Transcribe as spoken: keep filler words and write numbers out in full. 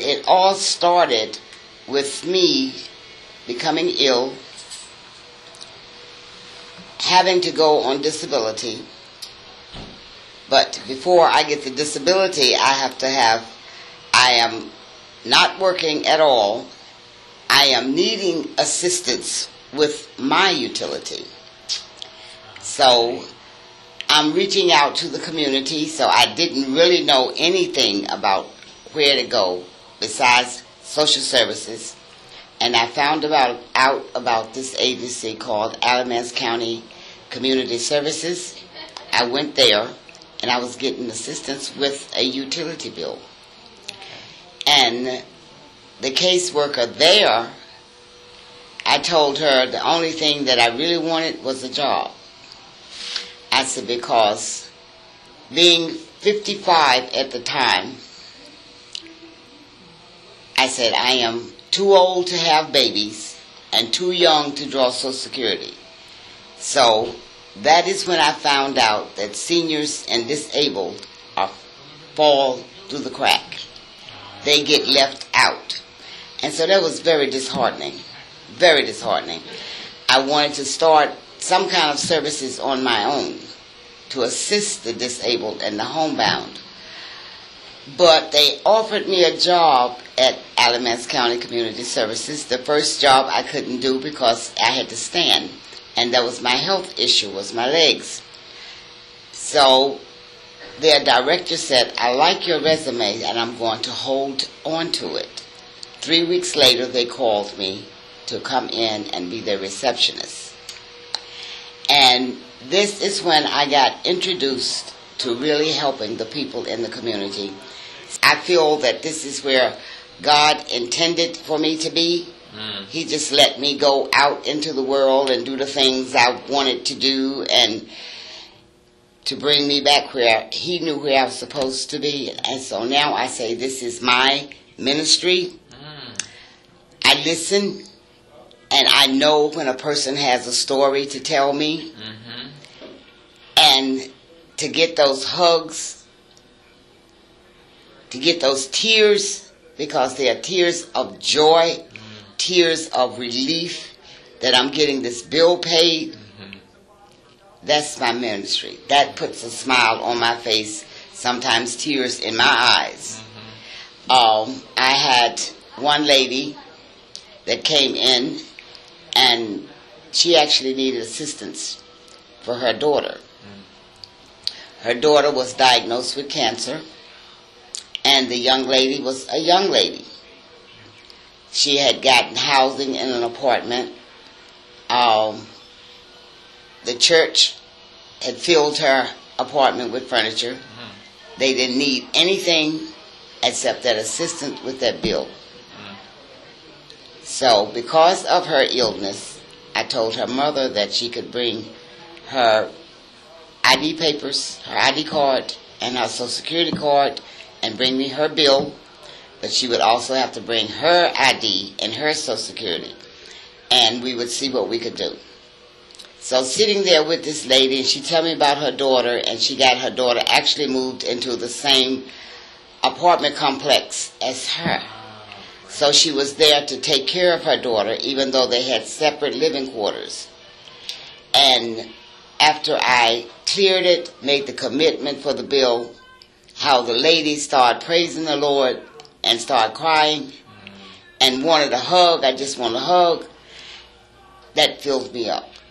it all started with me becoming ill, having to go on disability. But before I get the disability, I have to have, I am not working at all. I am needing assistance with my utility. So I'm reaching out to the community, so I didn't really know anything about where to go besides social services. And I found about, out about this agency called Alamance County Community Services. I went there, and I was getting assistance with a utility bill. And the caseworker there, I told her the only thing that I really wanted was a job. I said, because being fifty-five at the time, I said, I am too old to have babies and too young to draw Social Security. So that is when I found out that seniors and disabled are fall through the crack. They get left out. And so that was very disheartening, very disheartening. I wanted to start some kind of services on my own to assist the disabled and the homebound. But they offered me a job at Alamance County Community Services. The first job I couldn't do because I had to stand, and that was my health issue, was my legs. So their director said, I like your resume and I'm going to hold on to it. Three weeks later, they called me to come in and be their receptionist. And this is when I got introduced to really helping the people in the community. I feel that this is where God intended for me to be. Mm. He just let me go out into the world and do the things I wanted to do, and to bring me back where He knew where I was supposed to be. And so now I say this is my ministry. Mm. I listen, and I know when a person has a story to tell me. Mm-hmm. And to get those hugs, to get those tears, because they are tears of joy, mm-hmm. tears of relief that I'm getting this bill paid. Mm-hmm. That's my ministry. That puts a smile on my face, sometimes tears in my eyes. Mm-hmm. Um, I had one lady that came in, and she actually needed assistance for her daughter. Her daughter was diagnosed with cancer, and the young lady was a young lady. She had gotten housing in an apartment. Um, the church had filled her apartment with furniture. Mm-hmm. They didn't need anything except that assistance with that bill. Mm-hmm. So because of her illness, I told her mother that she could bring her I D papers, her I D card, and her Social Security card, and bring me her bill, but she would also have to bring her I D and her Social Security, and we would see what we could do. So sitting there with this lady, and she told me about her daughter, and she got her daughter actually moved into the same apartment complex as her. So she was there to take care of her daughter, even though they had separate living quarters. And after I cleared it, made the commitment for the bill, how the lady started praising the Lord and started crying and wanted a hug. I just want a hug. That fills me up.